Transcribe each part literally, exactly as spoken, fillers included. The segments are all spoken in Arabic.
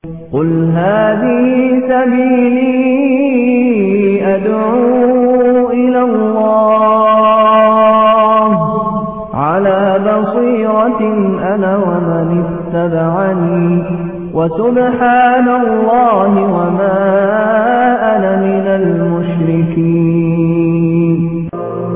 قل هذه سبيلي أدعو إلى الله على بصيرة أنا ومن اتبعني وسبحان الله وما أنا من المشركين.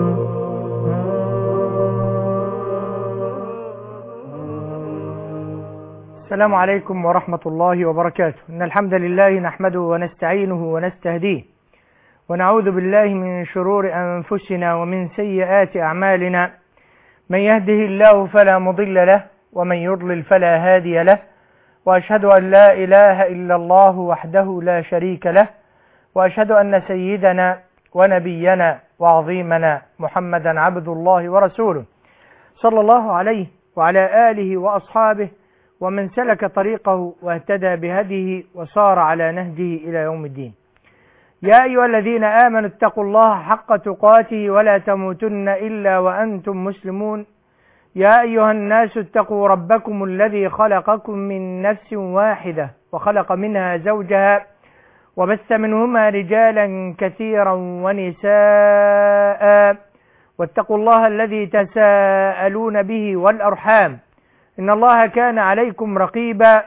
السلام عليكم ورحمة الله وبركاته. إن الحمد لله نحمده ونستعينه ونستهديه ونعوذ بالله من شرور أنفسنا ومن سيئات أعمالنا. من يهده الله فلا مضل له ومن يضلل فلا هادي له، وأشهد أن لا إله إلا الله وحده لا شريك له، وأشهد أن سيدنا ونبينا وعظيمنا محمدا عبد الله ورسوله صلى الله عليه وعلى آله وأصحابه ومن سلك طريقه واهتدى بهديه وصار على نهجه إلى يوم الدين. يا أيها الذين آمنوا اتقوا الله حق تقاته ولا تموتن إلا وأنتم مسلمون. يا أيها الناس اتقوا ربكم الذي خلقكم من نفس واحدة وخلق منها زوجها وبث منهما رجالا كثيرا ونساء، واتقوا الله الذي تساءلون به والأرحام إن الله كان عليكم رقيبا.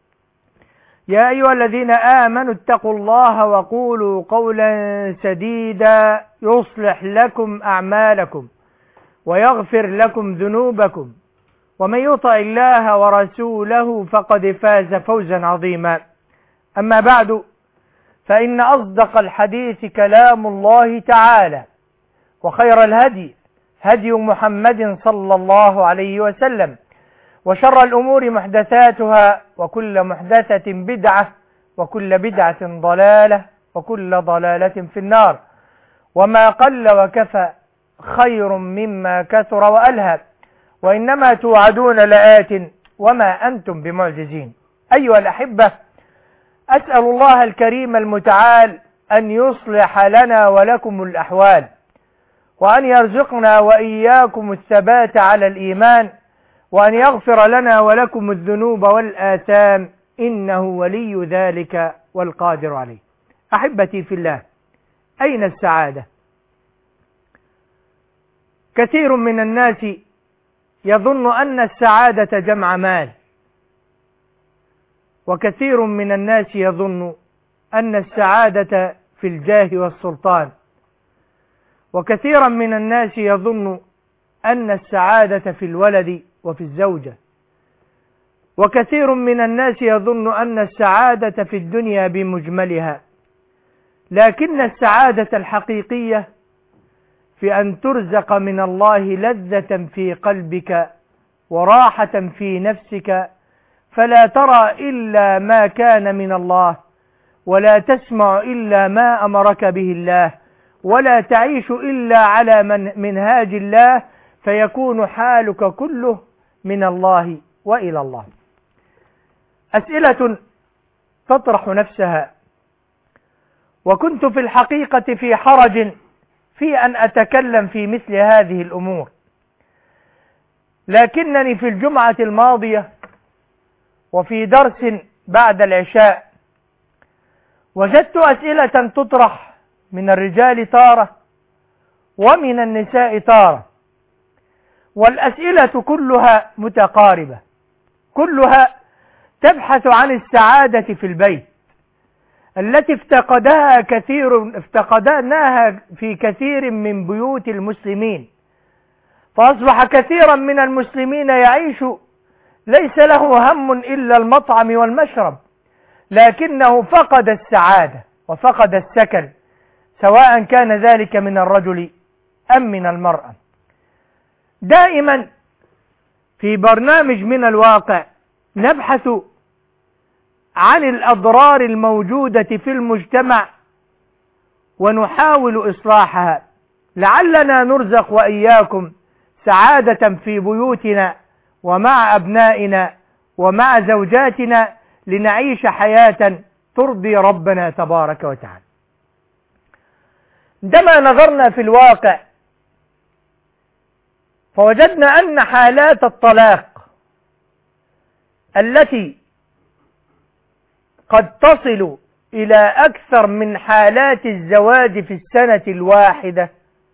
يا أيها الذين آمنوا اتقوا الله وقولوا قولا سديدا يصلح لكم أعمالكم ويغفر لكم ذنوبكم، ومن يطع الله ورسوله فقد فاز فوزا عظيما. أما بعد، فإن أصدق الحديث كلام الله تعالى، وخير الهدي هدي محمد صلى الله عليه وسلم، وشر الأمور محدثاتها، وكل محدثة بدعة، وكل بدعة ضلالة، وكل ضلالة في النار. وما قل وكفى خير مما كثر وألهى، وإنما توعدون لآت وما أنتم بمعجزين. أيها الأحبة، أسأل الله الكريم المتعال أن يصلح لنا ولكم الأحوال، وأن يرزقنا وإياكم الثبات على الإيمان، وأن يغفر لنا ولكم الذنوب والآثام، إنه ولي ذلك والقادر عليه. أحبتي في الله، أين السعادة؟ كثير من الناس يظن أن السعادة جمع مال، وكثير من الناس يظن أن السعادة في الجاه والسلطان، وكثيرا من الناس يظن أن السعادة في الولد وفي الزوجة، وكثير من الناس يظن أن السعادة في الدنيا بمجملها. لكن السعادة الحقيقية في أن ترزق من الله لذة في قلبك وراحة في نفسك، فلا ترى إلا ما كان من الله، ولا تسمع إلا ما أمرك به الله، ولا تعيش إلا على من منهاج الله، فيكون حالك كله من الله وإلى الله. أسئلة تطرح نفسها، وكنت في الحقيقة في حرج في أن أتكلم في مثل هذه الأمور، لكنني في الجمعة الماضية وفي درس بعد العشاء وجدت أسئلة تطرح من الرجال تارة ومن النساء تارة، والأسئلة كلها متقاربة، كلها تبحث عن السعادة في البيت التي افتقدها كثير افتقدناها في كثير من بيوت المسلمين، فأصبح كثيرا من المسلمين يعيش ليس له هم إلا المطعم والمشرب، لكنه فقد السعادة وفقد السكن، سواء كان ذلك من الرجل أم من المرأة. دائما في برنامج من الواقع نبحث عن الأضرار الموجودة في المجتمع ونحاول إصلاحها، لعلنا نرزق وإياكم سعادة في بيوتنا ومع أبنائنا ومع زوجاتنا، لنعيش حياة ترضي ربنا تبارك وتعالى. عندما نظرنا في الواقع فوجدنا أن حالات الطلاق التي قد تصل إلى أكثر من حالات الزواج في السنة الواحدة،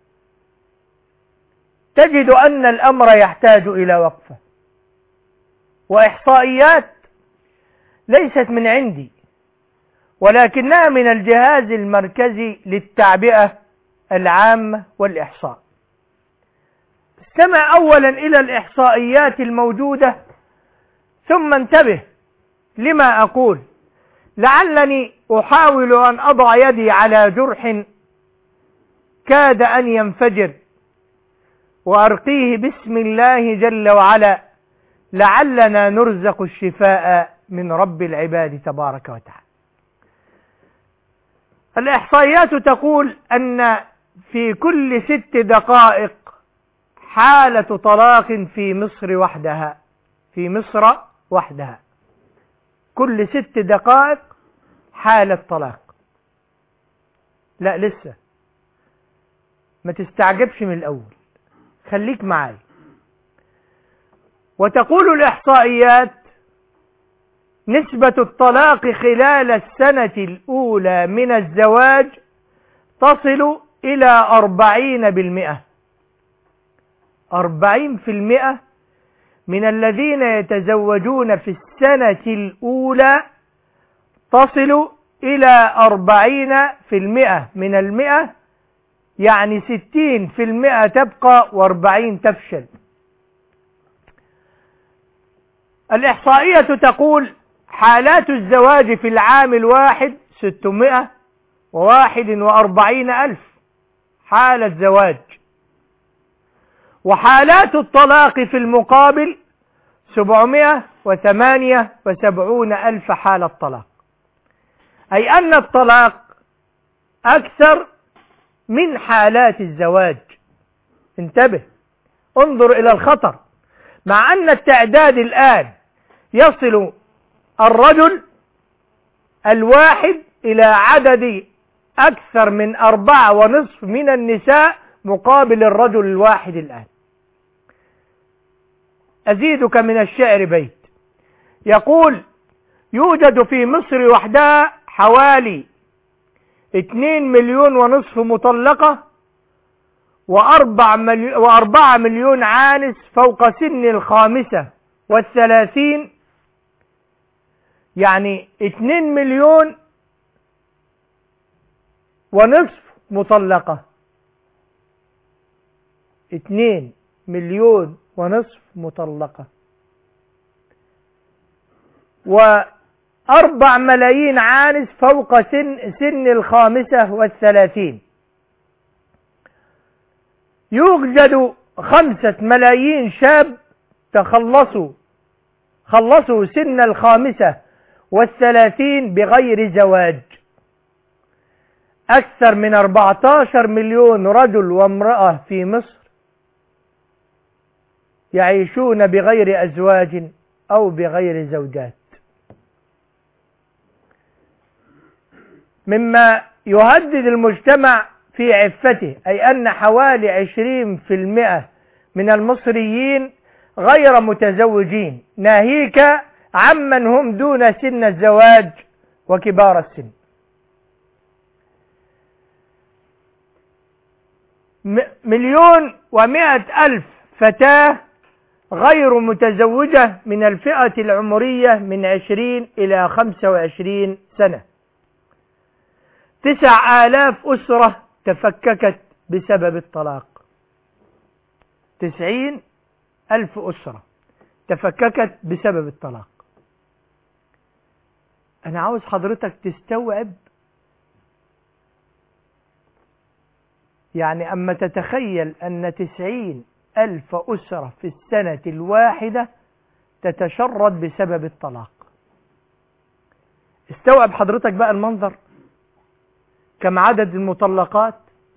تجد أن الأمر يحتاج إلى وقفة وإحصائيات ليست من عندي، ولكنها من الجهاز المركزي للتعبئة العامة والإحصاء. استمع أولا إلى الإحصائيات الموجودة ثم انتبه لما أقول، لعلني أحاول أن أضع يدي على جرح كاد أن ينفجر وأرقيه باسم الله جل وعلا، لعلنا نرزق الشفاء من رب العباد تبارك وتعالى. الإحصائيات تقول أن في كل ست دقائق حالة طلاق في مصر وحدها، في مصر وحدها كل ست دقائق حالة طلاق. لا لسه، ما تستعجبش من الأول، خليك معي. وتقول الإحصائيات نسبة الطلاق خلال السنة الأولى من الزواج تصل إلى أربعين بالمئة. أربعين في المئة من الذين يتزوجون في السنة الأولى تصل إلى أربعين في المئة من المئة، يعني ستين في المئة تبقى وأربعين تفشل. الإحصائية تقول حالات الزواج في العام الواحد ستمائة وواحد وأربعين ألف حالة زواج، وحالات الطلاق في المقابل سبعمائة وثمانية وسبعون ألف حالة طلاق، أي أن الطلاق أكثر من حالات الزواج. انتبه، انظر إلى الخطر. مع أن التعداد الآن يصل الرجل الواحد إلى عدد أكثر من أربعة ونصف من النساء مقابل الرجل الواحد الآن. أزيدك من الشعر بيت يقول يوجد في مصر وحدها حوالي اثنين مليون ونصف مطلقة وأربع مليون, وأربعة مليون عانس فوق سن الخامسة والثلاثين، يعني اثنين مليون ونصف مطلقة، اثنين مليون ونصف مطلقة، وأربع ملايين عانس فوق سن, سن الخامسة والثلاثين. يوجد خمسة ملايين شاب تخلصوا خلصوا سن الخامسة والثلاثين بغير زواج. أكثر من أربعة عشر مليون رجل وامرأة في مصر يعيشون بغير أزواج أو بغير زوجات. مما يهدد المجتمع في عفته، أي أن حوالي عشرين في المئة من المصريين غير متزوجين، ناهيك عمن هم دون سن الزواج وكبار السن. مليون ومائة ألف فتاة غير متزوجة من الفئة العمرية من عشرين إلى خمسة وعشرين سنة. تسع آلاف أسرة تفككت بسبب الطلاق. تسعين ألف أسرة تفككت بسبب الطلاق. أنا عاوز حضرتك تستوعب، يعني أما تتخيل أن تسعين ألف أسرة في السنة الواحدة تتشرد بسبب الطلاق. استوعب حضرتك بقى المنظر، كم عدد المطلقات،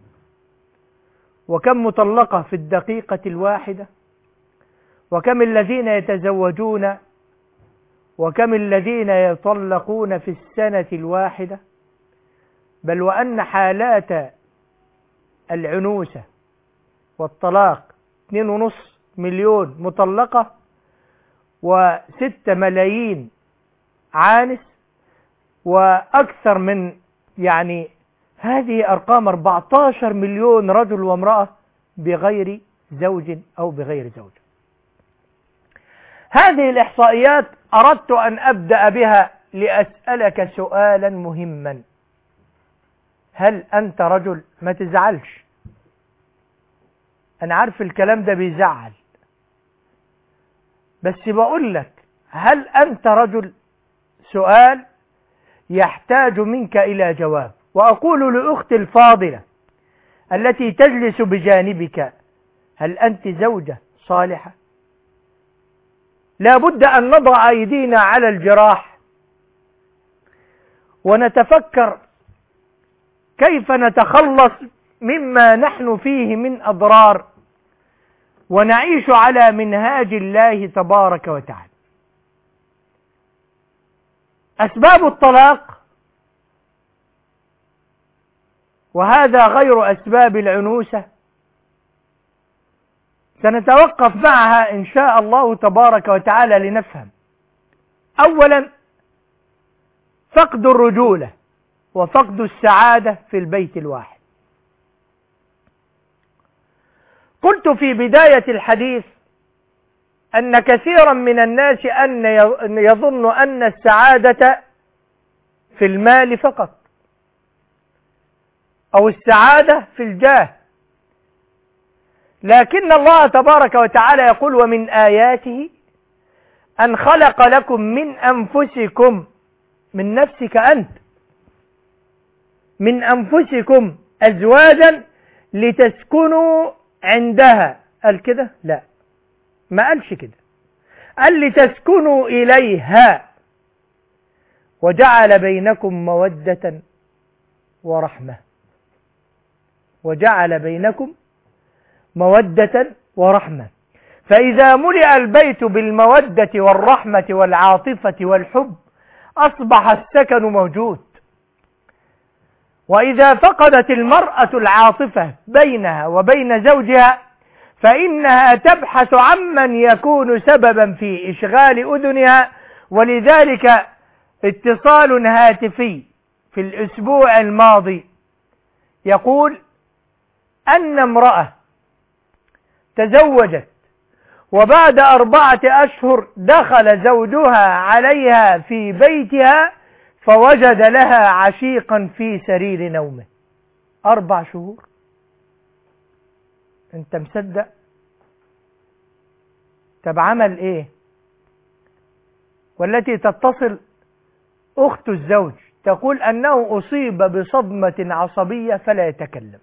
وكم مطلقة في الدقيقة الواحدة، وكم الذين يتزوجون، وكم الذين يطلقون في السنة الواحدة. بل وأن حالات العنوسة والطلاق اثنين ونصف مليون مطلقة وستة ملايين عانس، وأكثر من يعني هذه أرقام أربعة عشر مليون رجل وامرأة بغير زوج أو بغير زوجة. هذه الإحصائيات أردت أن أبدأ بها لأسألك سؤالا مهما: هل أنت رجل؟ ما تزعلش، أنا عارف الكلام ده بيزعل، بس بقول لك هل أنت رجل؟ سؤال يحتاج منك إلى جواب. وأقول لأختي الفاضلة التي تجلس بجانبك: هل أنت زوجة صالحة؟ لا بد أن نضع أيدينا على الجراح ونتفكر كيف نتخلص مما نحن فيه من أضرار ونعيش على منهاج الله تبارك وتعالى. أسباب الطلاق، وهذا غير أسباب العنوسة، سنتوقف معها إن شاء الله تبارك وتعالى لنفهم. أولا، فقد الرجولة وفقد السعادة في البيت الواحد. قلت في بداية الحديث أن كثيرا من الناس أن يظن أن السعادة في المال فقط، أو السعادة في الجاه، لكن الله تبارك وتعالى يقول: ومن آياته أن خلق لكم من أنفسكم، من نفسك أنت، من أنفسكم أزواجا لتسكنوا عندها. قال كده؟ لا، ما قالش كده، قال لتسكنوا إليها وجعل بينكم مودة ورحمة. وجعل بينكم مودة ورحمة. فإذا ملئ البيت بالمودة والرحمة والعاطفة والحب أصبح السكن موجود. وإذا فقدت المرأة العاطفة بينها وبين زوجها فإنها تبحث عمن يكون سببا في إشغال أذنها. ولذلك اتصال هاتفي في الأسبوع الماضي يقول أن امرأة تزوجت وبعد أربعة أشهر دخل زوجها عليها في بيتها فوجد لها عشيقا في سرير نومه. أربع شهور، أنت مصدق؟ طب عمل إيه؟ والتي تتصل أخت الزوج تقول أنه أصيب بصدمة عصبية فلا يتكلم.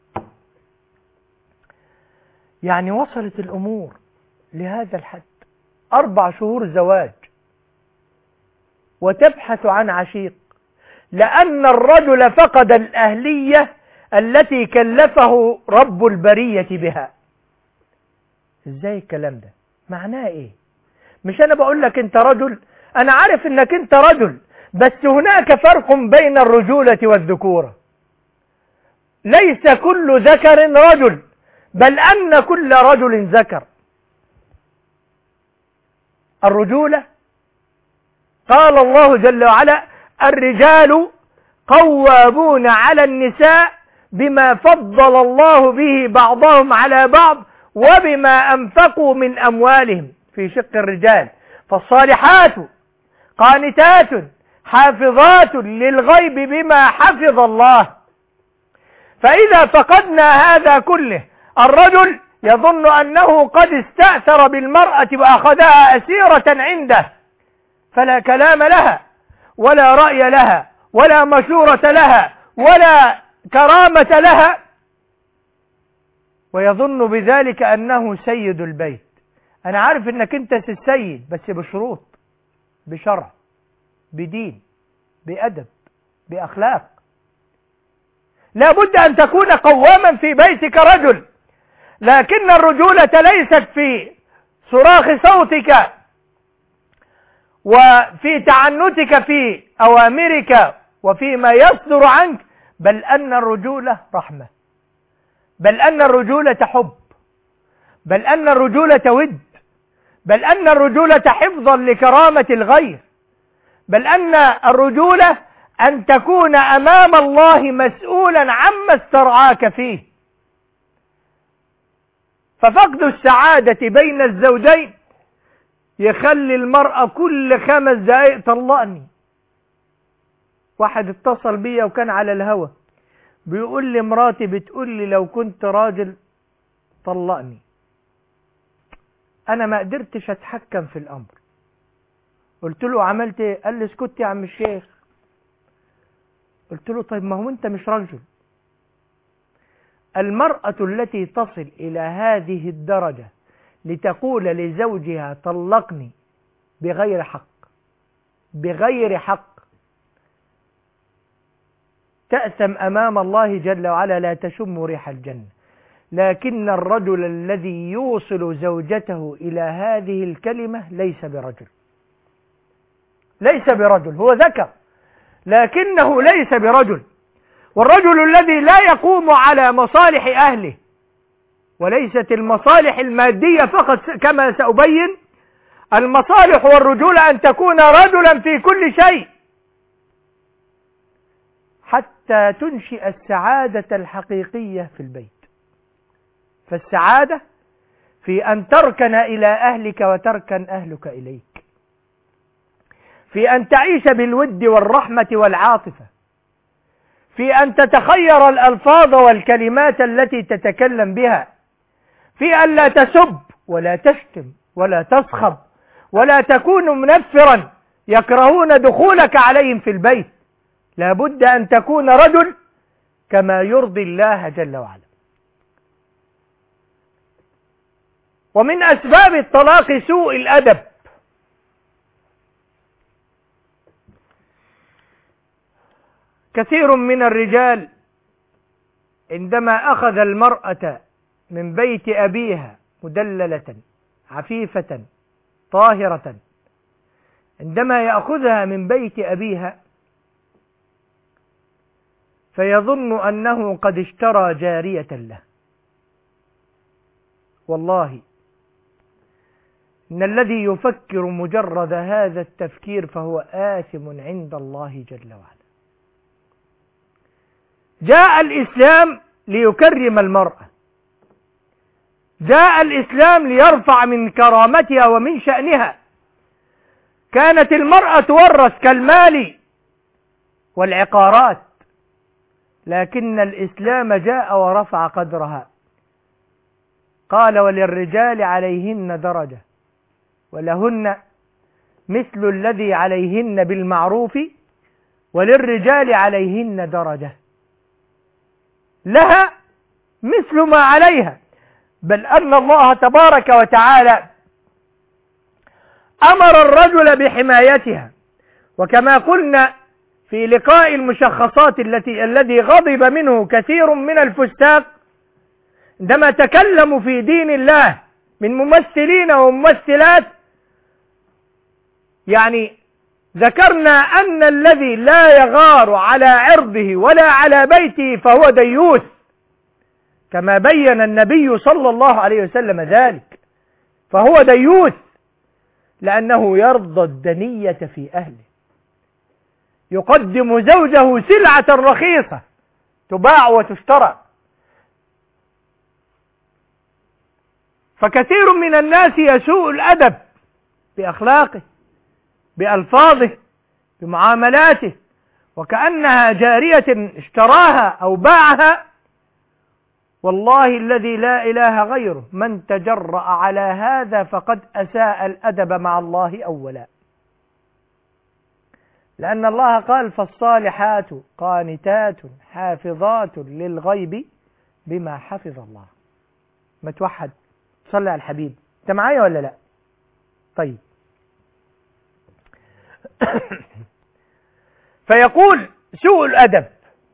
يعني وصلت الأمور لهذا الحد. أربع شهور زواج وتبحث عن عشيق، لأن الرجل فقد الأهلية التي كلفه رب البرية بها. إزاي الكلام ده؟ معناه إيه؟ مش أنا بقول لك أنت رجل، أنا عارف أنك أنت رجل، بس هناك فرق بين الرجولة والذكورة. ليس كل ذكر رجل، بل أن كل رجل ذكر. الرجولة قال الله جل وعلا: الرجال قوامون على النساء بما فضل الله به بعضهم على بعض وبما أنفقوا من أموالهم، في شق الرجال. فالصالحات قانتات حافظات للغيب بما حفظ الله. فإذا فقدنا هذا كله، الرجل يظن أنه قد استأثر بالمرأة وأخذها أسيرة عنده، فلا كلام لها ولا رأي لها ولا مشورة لها ولا كرامة لها، ويظن بذلك أنه سيد البيت. أنا عارف أنك أنت السيد، بس بشروط، بشرع، بدين، بأدب، بأخلاق. لا بد أن تكون قواما في بيتك رجل، لكن الرجولة ليست في صراخ صوتك وفي تعنتك في أوامرك وفيما يصدر عنك، بل أن الرجولة رحمة، بل أن الرجولة حب، بل أن الرجولة ود، بل أن الرجولة حفظا لكرامة الغير، بل أن الرجولة أن تكون أمام الله مسؤولا عما استرعاك فيه. ففقد السعادة بين الزوجين يخلي المرأة كل خمس دقائق طلقني. واحد اتصل بيا وكان على الهوا بيقول لي مراتي بتقول لي لو كنت راجل طلقني. انا ما قدرتش اتحكم في الامر. قلت له عملت ايه؟ قال لي اسكت يا عم الشيخ. قلت له طيب ما هو انت مش رجل. المرأة التي تصل الى هذه الدرجة لتقول لزوجها طلقني بغير حق بغير حق تأثم أمام الله جل وعلا، لا تشم ريح الجنة. لكن الرجل الذي يوصل زوجته إلى هذه الكلمة ليس برجل، ليس برجل، هو ذكر لكنه ليس برجل. والرجل الذي لا يقوم على مصالح أهله، وليست المصالح المادية فقط كما سأبين، المصالح والرجولة أن تكون رجلا في كل شيء حتى تنشئ السعادة الحقيقية في البيت. فالسعادة في أن تركن إلى أهلك وتركن أهلك إليك، في أن تعيش بالود والرحمة والعاطفة، في أن تتخير الألفاظ والكلمات التي تتكلم بها، في أن لا تسب ولا تشتم ولا تسخب ولا تكون منفرا يكرهون دخولك عليهم في البيت. لابد أن تكون رجل كما يرضي الله جل وعلا. ومن أسباب الطلاق سوء الأدب. كثير من الرجال عندما أخذ المرأة من بيت أبيها مدللة عفيفة طاهرة، عندما يأخذها من بيت أبيها فيظن أنه قد اشترى جارية له. والله إن الذي يفكر مجرد هذا التفكير فهو آثم عند الله جل وعلا. جاء الإسلام ليكرم المرأة، جاء الإسلام ليرفع من كرامتها ومن شأنها. كانت المرأة تورث كالمال والعقارات، لكن الإسلام جاء ورفع قدرها. قال وللرجال عليهن درجة ولهن مثل الذي عليهن بالمعروف وللرجال عليهن درجة، لها مثل ما عليها. بل أن الله تبارك وتعالى أمر الرجل بحمايتها. وكما قلنا في لقاء المشخصات التي الذي غضب منه كثير من الفساق عندما تكلموا في دين الله من ممثلين وممثلات، يعني ذكرنا أن الذي لا يغار على عرضه ولا على بيته فهو ديوث، كما بين النبي صلى الله عليه وسلم ذلك. فهو ديوث لأنه يرضى الدنية في أهله، يقدم زوجه سلعة رخيصة تباع وتشترى. فكثير من الناس يسوء الأدب بأخلاقه بألفاظه بمعاملاته، وكأنها جارية اشتراها أو باعها. والله الذي لا إله غيره من تجرأ على هذا فقد أساء الأدب مع الله أولا، لأن الله قال فالصالحات قانتات حافظات للغيب بما حفظ الله. ما توحد صلي على الحبيب. انت معايا ولا لا؟ طيب. فيقول سوء الأدب.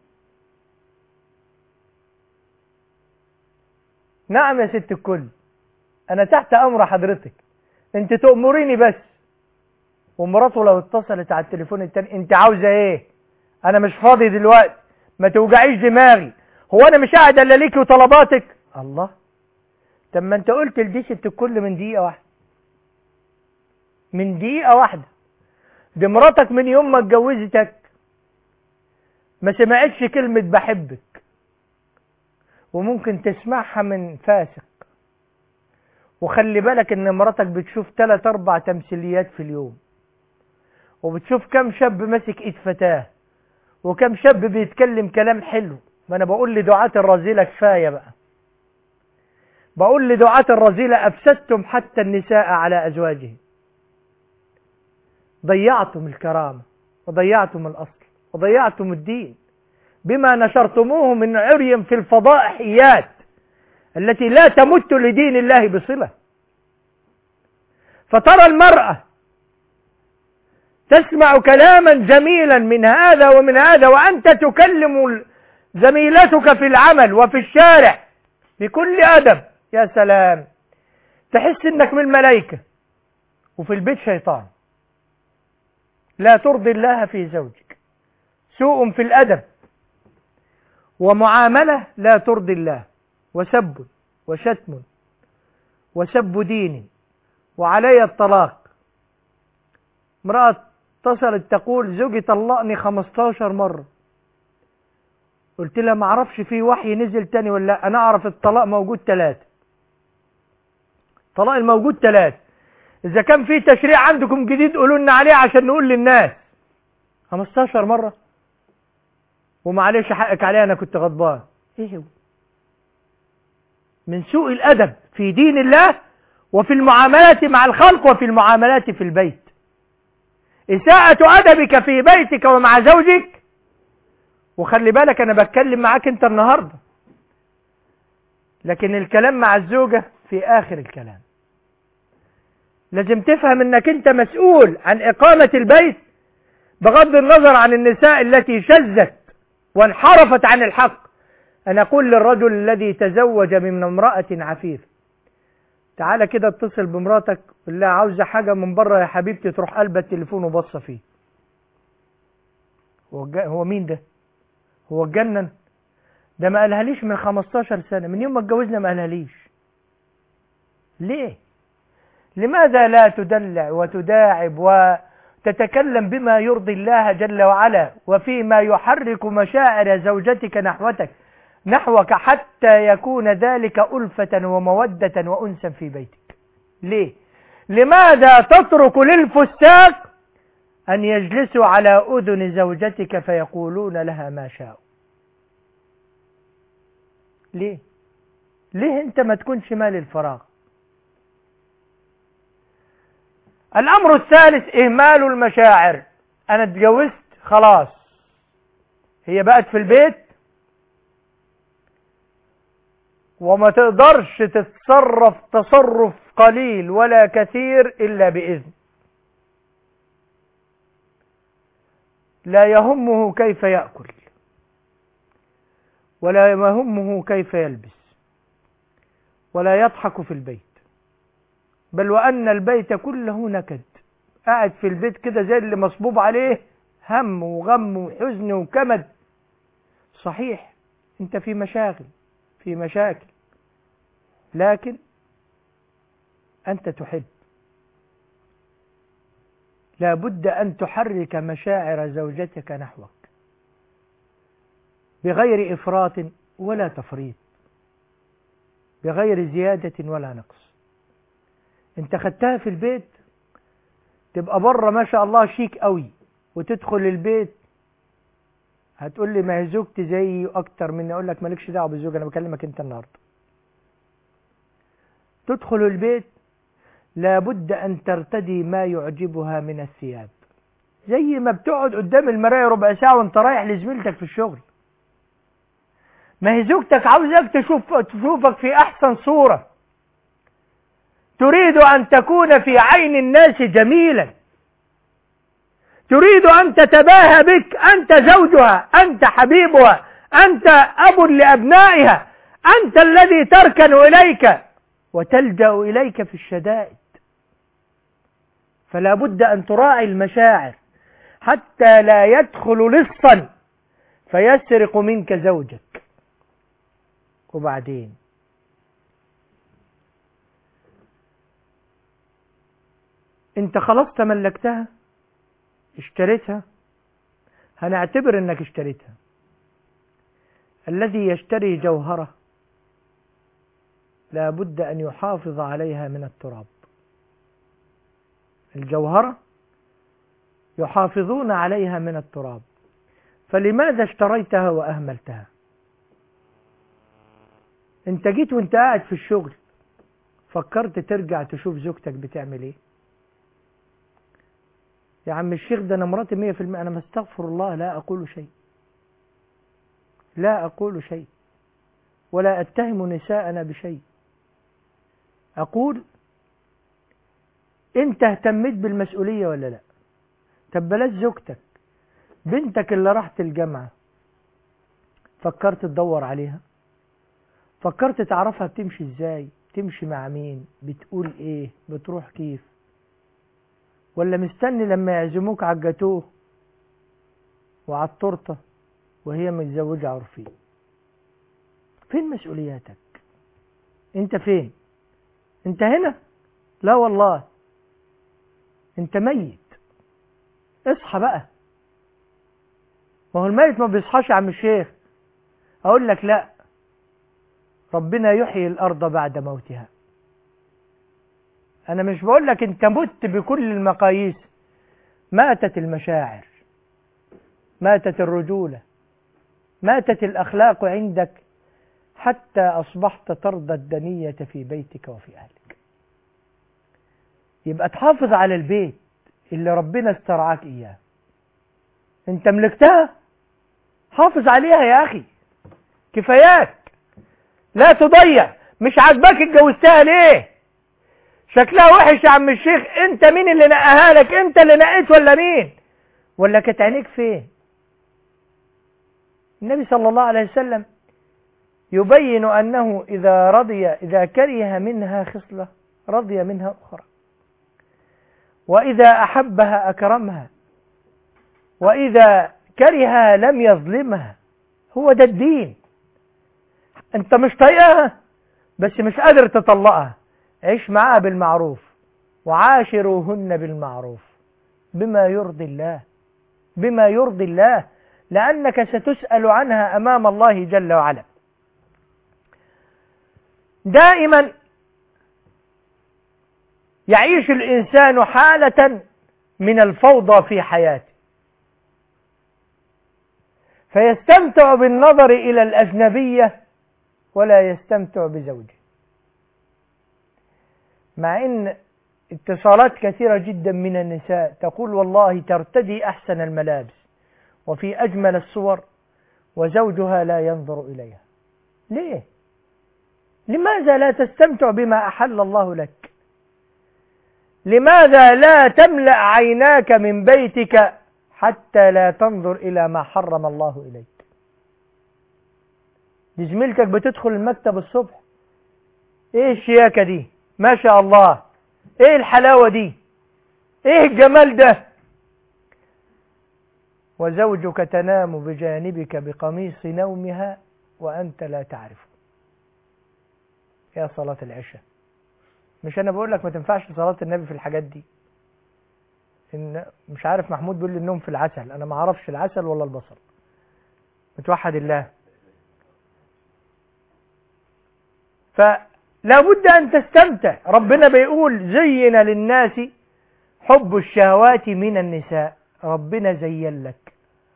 نعم يا ست الكل، أنا تحت أمر حضرتك، أنت تأمريني بس. ومراته لو اتصلت على التليفون التاني أنت عاوزة إيه؟ أنا مش فاضي دلوقتي، ما توجعيش دماغي، هو أنا مش قاعد إلا ليكي وطلباتك؟ الله، طب ما أنت قلت لدي ست الكل من دقيقة واحدة، من دقيقة واحدة. دي مراتك من يوم ما اتجوزتك ما سمعتش كلمة بحبك، وممكن تسمعها من فاسق. وخلي بالك ان مراتك بتشوف ثلاث اربع تمثيليات في اليوم، وبتشوف كم شاب ماسك ايد فتاة، وكم شاب بيتكلم كلام حلو. ما انا بقول لدعاة الرذيلة كفاية بقى، بقول لدعاة الرذيلة افسدتم حتى النساء على ازواجهم، ضيعتم الكرامة وضيعتم الاصل وضيعتم الدين بما نشرتموه من عري في الفضائحيات التي لا تمت لدين الله بصلة. فترى المرأة تسمع كلاما جميلا من هذا ومن هذا، وأنت تكلم زميلتك في العمل وفي الشارع بكل أدب، يا سلام، تحس إنك من الملائكة، وفي البيت شيطان. لا ترضي الله في زوجك، سوء في الأدب ومعاملة لا ترضي الله، وسب وشتم وسب دين، وعلي الطلاق. امرأة اتصلت تقول زوجي طلقني خمستاشر مرة. قلت لها ما اعرفش في وحي نزل تاني ولا لا، انا اعرف الطلاق موجود ثلاثة، الطلاق الموجود ثلاثة. اذا كان في تشريع عندكم جديد قولوا لنا عليه عشان نقول للناس. خمستاشر مرة، ومعلش حقك عليها انا كنت غضبان. ايه هو؟ من سوء الادب في دين الله وفي المعاملات مع الخلق وفي المعاملات في البيت. إساءة أدبك في بيتك ومع زوجك. وخلي بالك أنا بتكلم معاك أنت النهاردة، لكن الكلام مع الزوجة في آخر الكلام. لازم تفهم أنك أنت مسؤول عن إقامة البيت بغض النظر عن النساء التي شزت وانحرفت عن الحق. أنا أقول للرجل الذي تزوج من امرأة عفيفة، تعالى كده اتصل بمراتك قول لها عاوزة حاجة من بره يا حبيبتي، تروح قلبة التليفون وبصة فيه. هو, هو مين ده؟ هو اتجنن؟ ده ما قالها ليش من خمستاشر سنة، من يوم ما اتجوزنا ما قالها ليش. ليه؟ لماذا لا تدلع وتداعب وتتكلم بما يرضي الله جل وعلا وفيما يحرك مشاعر زوجتك نحوتك نحوك حتى يكون ذلك ألفة ومودة وأنسا في بيتك؟ ليه؟ لماذا تترك للفساق أن يجلسوا على أذن زوجتك فيقولون لها ما شاءوا؟ ليه؟ ليه أنت ما تكونش مال الفراغ؟ الأمر الثالث إهمال المشاعر. أنا اتجوزت خلاص، هي بقت في البيت وما تقدرش تتصرف تصرف قليل ولا كثير إلا بإذن. لا يهمه كيف يأكل ولا يهمه كيف يلبس ولا يضحك في البيت، بل وأن البيت كله نكد. قاعد في البيت كده زي اللي مصبوب عليه هم وغم وحزن وكمد. صحيح انت في مشاغل في مشاكل، لكن أنت تحب. لابد أن تحرك مشاعر زوجتك نحوك بغير إفراط ولا تفريط، بغير زيادة ولا نقص. انت خدتها في البيت تبقى بره ما شاء الله شيك قوي، وتدخل البيت هتقول لي ما هي زوجتي زيي اكتر مني. اقول لك مالكش دعوه بالزوجه، انا بكلمك انت النهارده. تدخل البيت لابد ان ترتدي ما يعجبها من الثياب، زي ما بتقعد قدام المرايه ربع ساعه وانت رايح لزميلتك في الشغل. ما هي زوجتك عاوزك تشوف تشوفك في احسن صوره، تريد ان تكون في عين الناس جميلا، تريد ان تتباهى بك، انت زوجها، انت حبيبها، انت اب لابنائها، انت الذي تركن اليك وتلجأ اليك في الشدائد. فلا بد ان تراعي المشاعر حتى لا يدخل لصا فيسرق منك زوجك. وبعدين انت خلاص تملكتها، اشتريتها، هنعتبر انك اشتريتها، الذي يشتري جوهرة لا بد أن يحافظ عليها من التراب. الجوهرة يحافظون عليها من التراب، فلماذا اشتريتها وأهملتها؟ انت جيت وانت قاعد في الشغل فكرت ترجع تشوف زوجتك بتعمل ايه؟ يا عم الشيخ ده انا مراتي مية في المية، انا مستغفر الله، لا اقول شيء، لا اقول شيء، ولا اتهم نساءنا بشيء. اقول انت اهتميت بالمسؤولية ولا لا؟ طب بلاش زوجتك، بنتك اللي راحت الجامعة فكرت تدور عليها؟ فكرت تعرفها بتمشي ازاي، تمشي مع مين، بتقول ايه، بتروح كيف؟ ولا مستني لما يعزموك على الجاتوه وعلى التورته وهي متزوجة عرفي؟ فين مسؤولياتك؟ انت فين؟ انت هنا؟ لا والله انت ميت. اصحى بقى. ما هو الميت ما بيصحاش يا عم الشيخ. اقول لك لا، ربنا يحيي الارض بعد موتها. انا مش بقول لك انت مت بكل المقاييس، ماتت المشاعر، ماتت الرجولة، ماتت الاخلاق عندك، حتى اصبحت ترضى الدنية في بيتك وفي اهلك. يبقى تحافظ على البيت اللي ربنا استرعاك اياه. انت ملكتها، حافظ عليها يا اخي، كفايات، لا تضيع. مش عاجباك اتجوزتها ليه؟ شكلها وحش يا عم الشيخ، انت مين اللي نقاها لك؟ انت اللي نقيت ولا مين؟ ولا كانت عينيك فين؟ النبي صلى الله عليه وسلم يبين انه اذا رضي اذا كره منها خصلة رضي منها اخرى، واذا احبها اكرمها، واذا كرهها لم يظلمها. هو ده الدين. انت مش طايقها بس مش قادر تطلقها، عيش معاها بالمعروف، وعاشروهن بالمعروف بما يرضي الله، بما يرضي الله، لأنك ستسأل عنها أمام الله جل وعلا. دائما يعيش الإنسان حالة من الفوضى في حياته، فيستمتع بالنظر إلى الأجنبية ولا يستمتع بزوجه، مع ان اتصالات كثيرة جدا من النساء تقول والله ترتدي احسن الملابس وفي اجمل الصور وزوجها لا ينظر اليها. ليه؟ لماذا لا تستمتع بما احل الله لك؟ لماذا لا تملأ عيناك من بيتك حتى لا تنظر الى ما حرم الله اليك؟ دي زميلتك بتدخل المكتب الصبح، ايه الشياكة دي، ما شاء الله، ايه الحلاوة دي، ايه الجمال ده، وزوجك تنام بجانبك بقميص نومها وأنت لا تعرف. يا صلاة العشاء، مش أنا بقول لك ما تنفعش صلاة النبي في الحاجات دي؟ إن مش عارف محمود بيقول لي النوم في العسل، أنا ما أعرفش العسل ولا البصل، متوحد الله. فلا بد أن تستمتع. ربنا بيقول زين للناس حب الشهوات من النساء، ربنا زين لك،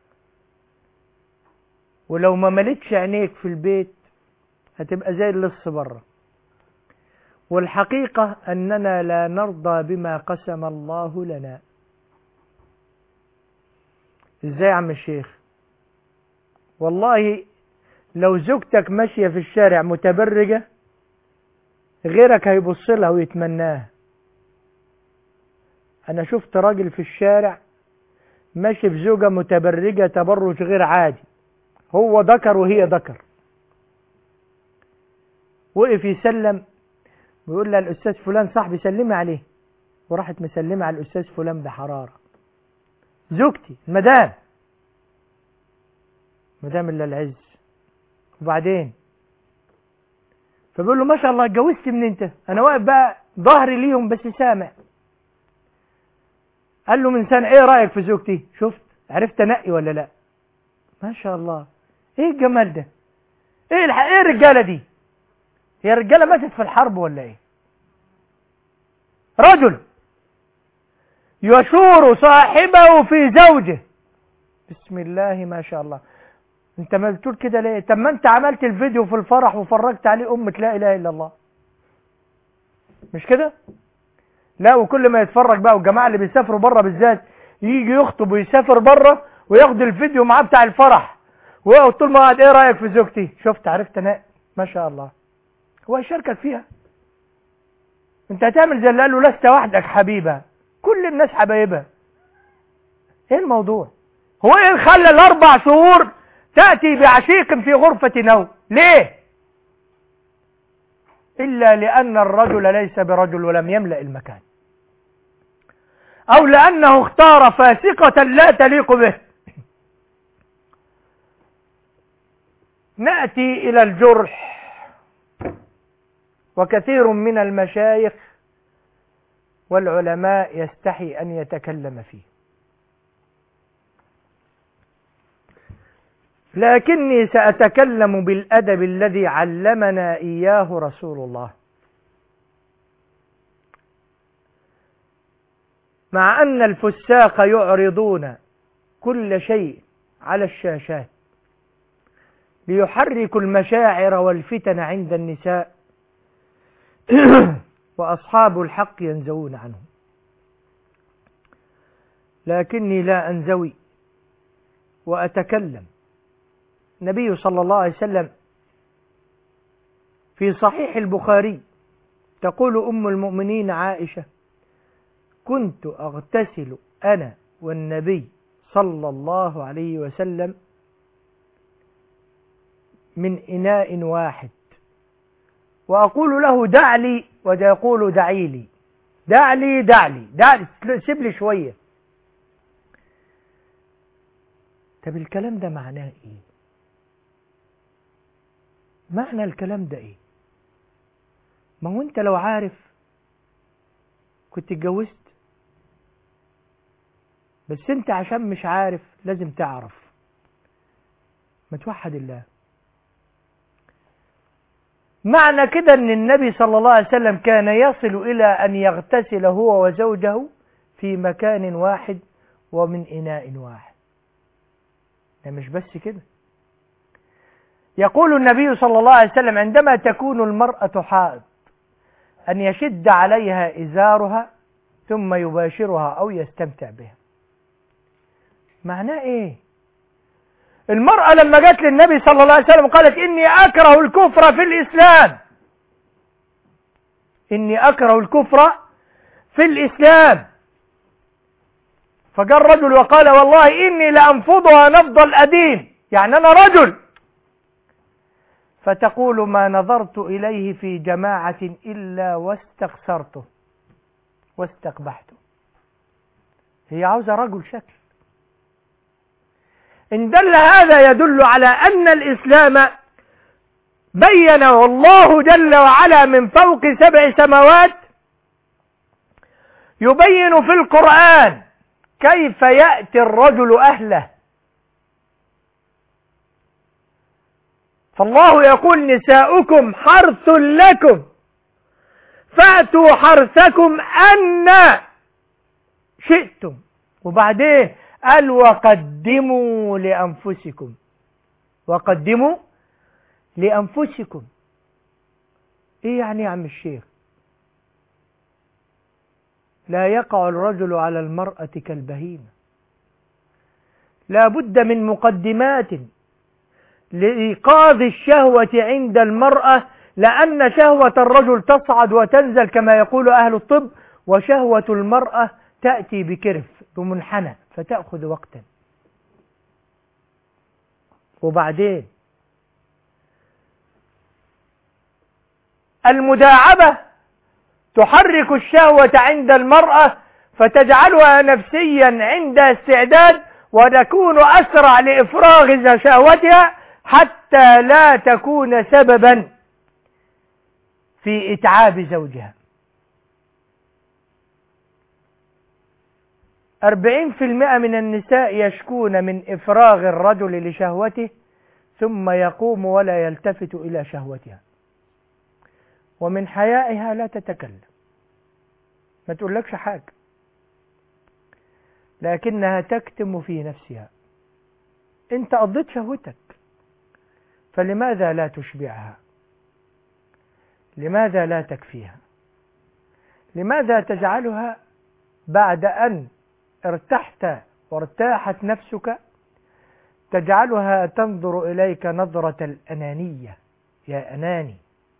ولو ما ملتش عينيك في البيت هتبقى زي اللص بره. والحقيقة أننا لا نرضى بما قسم الله لنا. إزاي يا عم الشيخ؟ والله لو زوجتك ماشية في الشارع متبرجة غيرك هيبص لها ويتمناها. أنا شفت راجل في الشارع ماشي بزوجة متبرجة تبرج غير عادي، هو ذكر وهي ذكر، وقف يسلم ويقول لها الأستاذ فلان صاحبي سلمي عليه، وراحت مسلمة على الأستاذ فلان بحرارة. زوجتي المدام مدام إلا العز. وبعدين فبيقول له ما شاء الله اتجوزت من انت؟ انا واقف بقى ظهري ليهم بس سامع. قال له من سنة، ايه رأيك في زوجتي؟ شفت عرفت انقي ولا لا؟ ما شاء الله، ايه الجمال ده، ايه الح... ايه الرجالة دي؟ هي الرجالة ماتت في الحرب ولا ايه؟ رجل يشور صاحبه في زوجه. بسم الله ما شاء الله. انت ما بتقول كده ليه؟ طب ما انت عملت الفيديو في الفرح وفرجت عليه أمة لا إله إلا الله، مش كده؟ لا، وكل ما يتفرج بقى، والجماعة اللي بيسافروا بره بالذات يجي يخطب ويسافر بره وياخد الفيديو معاه بتاع الفرح، ويقعد طول ما قاعد ايه رأيك في زوجتي؟ شفت؟ عرفت انا ما شاء الله. هو هيشاركك فيها؟ انت هتعمل زي اللي قال له لست وحدك حبيبة، كل الناس حبايبها. ايه الموضوع؟ هو ايه اللي خلى الاربع شهور تأتي بعشيق في غرفة نوم؟ ليه؟ إلا لأن الرجل ليس برجل ولم يملأ المكان، أو لأنه اختار فاسقة لا تليق به. نأتي إلى الجرح، وكثير من المشايخ والعلماء يستحي أن يتكلم فيه، لكني سأتكلم بالأدب الذي علمنا إياه رسول الله. مع أن الفساق يعرضون كل شيء على الشاشات ليحركوا المشاعر والفتن عند النساء وأصحاب الحق ينزوون عنه، لكني لا أنزوي وأتكلم. النبي صلى الله عليه وسلم في صحيح البخاري تقول أم المؤمنين عائشة: كنت أغتسل أنا والنبي صلى الله عليه وسلم من إناء واحد، وأقول له دع لي، ويقول دعي لي، دع لي دع لي دع لي، سيب لي شوية. طب الكلام ده معناه إيه؟ معنى الكلام ده إيه؟ ما هو أنت لو عارف كنت اتجوزت، بس أنت عشان مش عارف لازم تعرف. ما توحد الله. معنى كده أن النبي صلى الله عليه وسلم كان يصل إلى أن يغتسل هو وزوجه في مكان واحد ومن إناء واحد. ده مش بس كده، يقول النبي صلى الله عليه وسلم: عندما تكون المرأة حائض أن يشد عليها إزارها ثم يباشرها أو يستمتع بها. معناه إيه؟ المرأة لما جت للنبي صلى الله عليه وسلم قالت: إني أكره الكفر في الإسلام، إني أكره الكفر في الإسلام. فجاء الرجل وقال: والله إني لأنفضها نفض الأديم، يعني أنا رجل. فتقول: ما نظرت إليه في جماعة إلا واستخسرته واستقبحته. هي عاوزة رجل شكل. إن دل هذا يدل على أن الإسلام بينه الله جل وعلا من فوق سبع سماوات، يبين في القرآن كيف يأتي الرجل أهله. فالله يقول: نساؤكم حرث لكم فأتوا حرثكم أن شئتم. وبعدين قال: وقدموا لأنفسكم، وقدموا لأنفسكم. إيه يعني يا عم الشيخ؟ لا يقع الرجل على المرأة كالبهيمة، لا بد من مقدمات لإيقاظ الشهوة عند المرأة، لأن شهوة الرجل تصعد وتنزل كما يقول أهل الطب، وشهوة المرأة تأتي بكرف بمنحنى فتأخذ وقتا. وبعدين المداعبة تحرك الشهوة عند المرأة فتجعلها نفسيا عند استعداد، وتكون أسرع لإفراغ شهوتها حتى لا تكون سببا في إتعاب زوجها. أربعين في المئة من النساء يشكون من إفراغ الرجل لشهوته ثم يقوم ولا يلتفت إلى شهوتها، ومن حيائها لا تتكلم، ما تقولكش حاجة، لكنها تكتم في نفسها. انت قضيت شهوتك، فلماذا لا تشبعها؟ لماذا لا تكفيها؟ لماذا تجعلها بعد أن ارتحت وارتاحت نفسك تجعلها تنظر إليك نظرة الأنانية؟ يا أناني،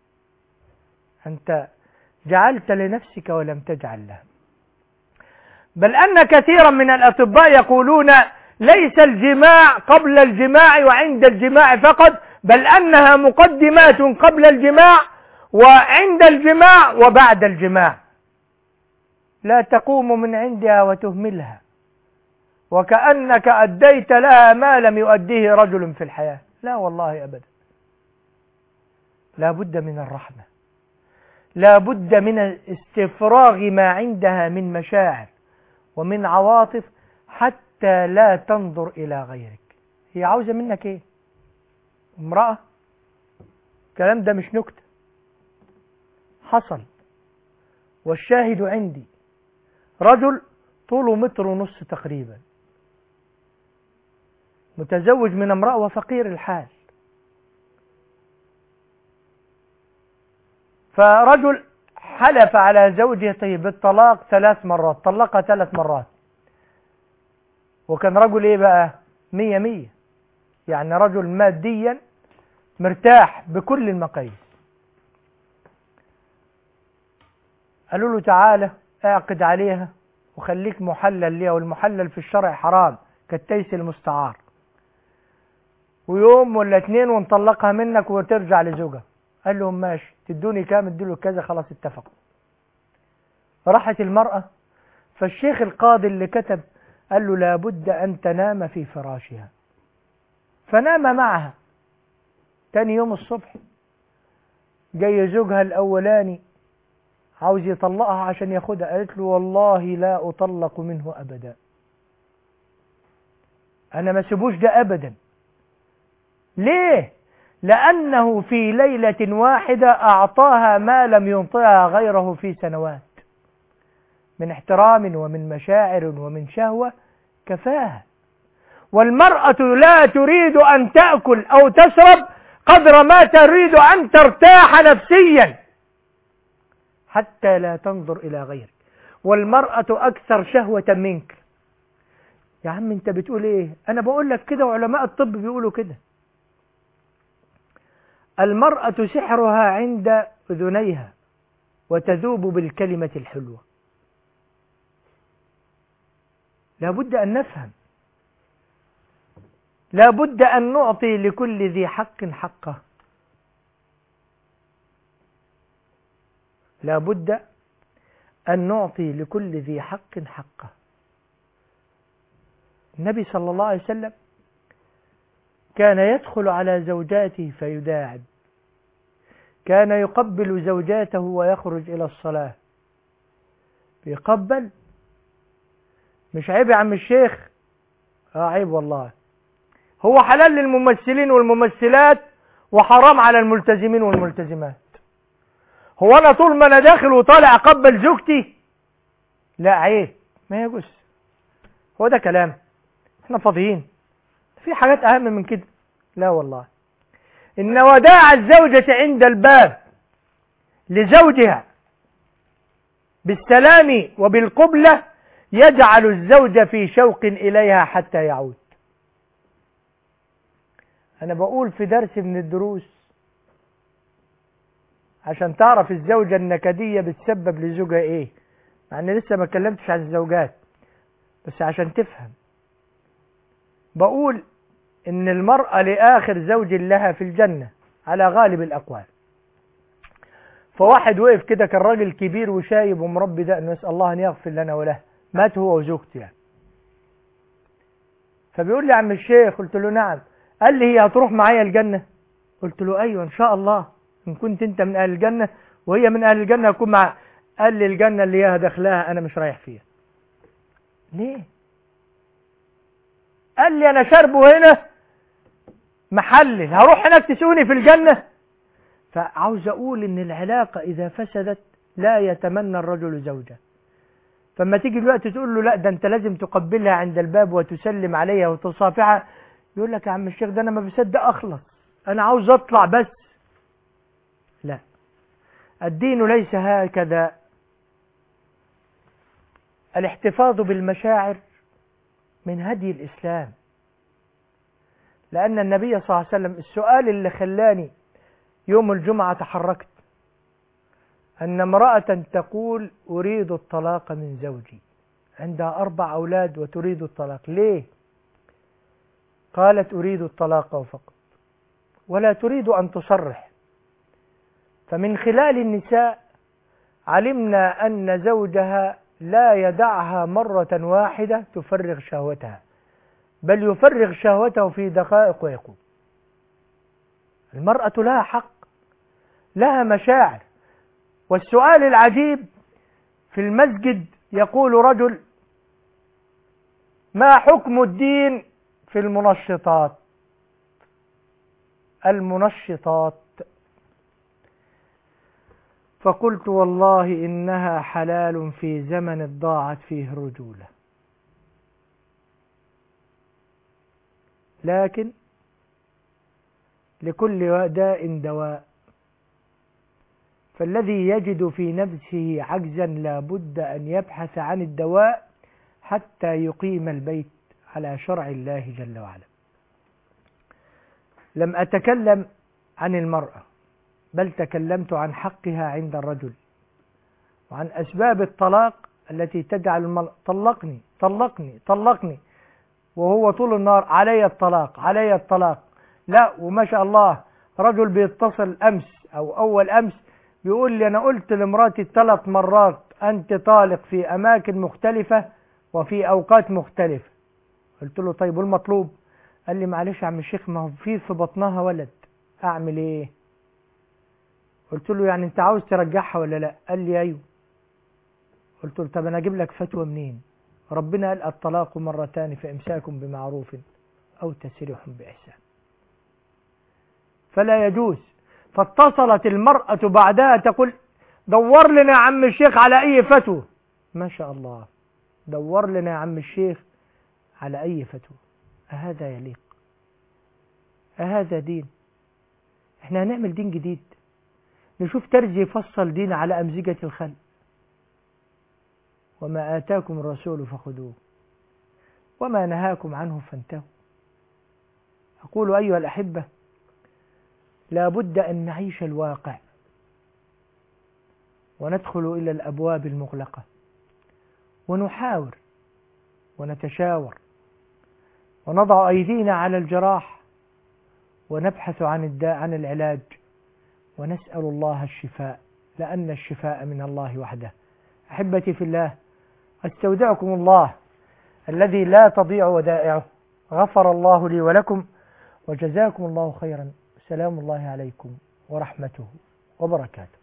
أنت جعلت لنفسك ولم تجعل لها. بل أن كثيرا من الأطباء يقولون ليس الجماع قبل الجماع وعند الجماع فقط، بل أنها مقدمات قبل الجماع وعند الجماع وبعد الجماع. لا تقوم من عندها وتهملها وكأنك أديت لها ما لم يؤديه رجل في الحياة. لا والله أبدا. لا بد من الرحمة، لا بد من استفراغ ما عندها من مشاعر ومن عواطف حتى لا تنظر إلى غيرك. هي عاوزة منك إيه؟ امرأة؟ الكلام ده مش نكتة، حصل. والشاهد عندي رجل طوله متر ونص تقريبا، متزوج من امرأة وفقير الحال، فرجل حلف على زوجته بالطلاق ثلاث مرات، طلقها ثلاث مرات، وكان رجل ايه بقى؟ مية مية، يعني رجل ماديا مرتاح بكل المقاييس. قالوا له تعالى اعقد عليها وخليك محلل ليها، والمحلل في الشرع حرام كالتيس المستعار، ويوم ولا اتنين ونطلقها منك وترجع لزوجها. قال لهم ماشي، تدوني كام؟ ادوا كذا، خلاص اتفقوا. راحت المرأة، فالشيخ القاضي اللي كتب قال له لابد أن تنام في فراشها، فنام معها. تاني يوم الصبح جاي زوجها الأولاني عاوز يطلقها عشان ياخدها، قالت له والله لا أطلق منه أبدا، أنا ما سيبوش ده أبدا. ليه؟ لأنه في ليلة واحدة أعطاها ما لم ينطيها غيره في سنوات من احترام ومن مشاعر ومن شهوة، كفاها. والمرأة لا تريد أن تأكل أو تشرب قدر ما تريد أن ترتاح نفسيا حتى لا تنظر إلى غيرك. والمرأة أكثر شهوة منك. يا عم أنت بتقول إيه؟ أنا بقول لك كده، وعلماء الطب بيقولوا كده. المرأة سحرها عند أذنيها وتذوب بالكلمة الحلوة. لابد أن نفهم، لابد أن نعطي لكل ذي حق حقه، لابد أن نعطي لكل ذي حق حقه. النبي صلى الله عليه وسلم كان يدخل على زوجاته فيداعب، كان يقبل زوجاته ويخرج إلى الصلاة. بيقبل؟ مش عيب يا عم الشيخ؟ اه عيب والله. هو حلال للممثلين والممثلات وحرام على الملتزمين والملتزمات. هو أنا طول ما أنا داخل وطالع أقبل زوجتي؟ لا عيب، ما يجوز. هو ده كلام؟ احنا فاضيين؟ في حاجات أهم من كده. لا والله. إن وداع الزوجة عند الباب لزوجها بالسلام وبالقبلة يجعل الزوج في شوق إليها حتى يعود. أنا بقول في درس من الدروس عشان تعرف الزوجة النكدية بتسبب لزوجها إيه، مع أني لسه ما اتكلمتش عن الزوجات، بس عشان تفهم. بقول إن المرأة لآخر زوج لها في الجنة على غالب الأقوال. فواحد وقف كده، كان راجل كبير وشايب ومربي دقنه، نسأل الله أن يغفر لنا وله، مات هو وزوجته يعني. فبيقول لي يا عم الشيخ، قلت له نعم. قال لي هي هتروح معايا الجنة؟ قلت له أيوة إن شاء الله، إن كنت أنت من أهل الجنة وهي من أهل الجنة هكون معاها. قال لي الجنة اللي هي داخلها أنا مش رايح فيها. ليه؟ قال لي أنا شربه هنا محلل، هروح هناك تسوني في الجنة. فعاوز أقول إن العلاقة إذا فسدت لا يتمنى الرجل زوجة. فما تيجي دلوقتي تقول له لا ده أنت لازم تقبلها عند الباب وتسلم عليها وتصافحها، يقول لك يا عم الشيخ ده أنا ما بصدق أخلص، أنا عاوز أطلع بس. لا، الدين ليس هكذا. الاحتفاظ بالمشاعر من هدي الإسلام، لأن النبي صلى الله عليه وسلم، السؤال اللي خلاني يوم الجمعة تحركت أن امرأة تقول أريد الطلاق من زوجي، عندها أربع أولاد وتريد الطلاق. ليه؟ قالت أريد الطلاق فقط ولا تريد أن تصرح. فمن خلال النساء علمنا أن زوجها لا يدعها مرة واحدة تفرغ شهوتها، بل يفرغ شهوته في دقائق ويقوم. المرأة لها حق، لها مشاعر. والسؤال العجيب في المسجد يقول رجل: ما حكم الدين في المنشطات؟ المنشطات. فقلت والله إنها حلال في زمن ضاعت فيه الرجولة، لكن لكل داء دواء، فالذي يجد في نفسه عجزا لا بد أن يبحث عن الدواء حتى يقيم البيت على شرع الله جل وعلا. لم أتكلم عن المرأة، بل تكلمت عن حقها عند الرجل وعن أسباب الطلاق التي تجعل المرأة طلقني طلقني طلقني، وهو طول النهار علي الطلاق علي الطلاق. لا، وما شاء الله رجل بيتصل أمس أو أول أمس بيقول لي: أنا قلت لمراتي ثلاث مرات أنت طالق في أماكن مختلفة وفي أوقات مختلفة. قلت له: طيب والمطلوب؟ قال لي: معلش يا عم الشيخ، ما هو في في بطنها ولد، أعمل إيه؟ قلت له: يعني أنت عاوز ترجعها ولا لا؟ قال لي: أيوه. قلت له: طب أنا أجيب لك فتوى منين؟ ربنا قال: الطلاق مرتان فإمساك بمعروف أو تسريح بإحسان. فلا يجوز. فاتصلت المرأة بعدها تقول: دور لنا يا عم الشيخ على أي فتوى. ما شاء الله، دور لنا يا عم الشيخ على أي فتوى. أهذا يليق؟ أهذا دين؟ احنا هنعمل دين جديد، نشوف ترزي يفصل دين على أمزجة الخلق. وما آتاكم الرسول فخذوه وما نهاكم عنه فانتهوا. أقول أيها الأحبة، لا بد أن نعيش الواقع وندخل إلى الأبواب المغلقة ونحاور ونتشاور ونضع أيدينا على الجراح ونبحث عن الداء عن العلاج ونسأل الله الشفاء، لأن الشفاء من الله وحده. أحبتي في الله، أستودعكم الله الذي لا تضيع ودائعه. غفر الله لي ولكم وجزاكم الله خيرا. سلام الله عليكم ورحمته وبركاته.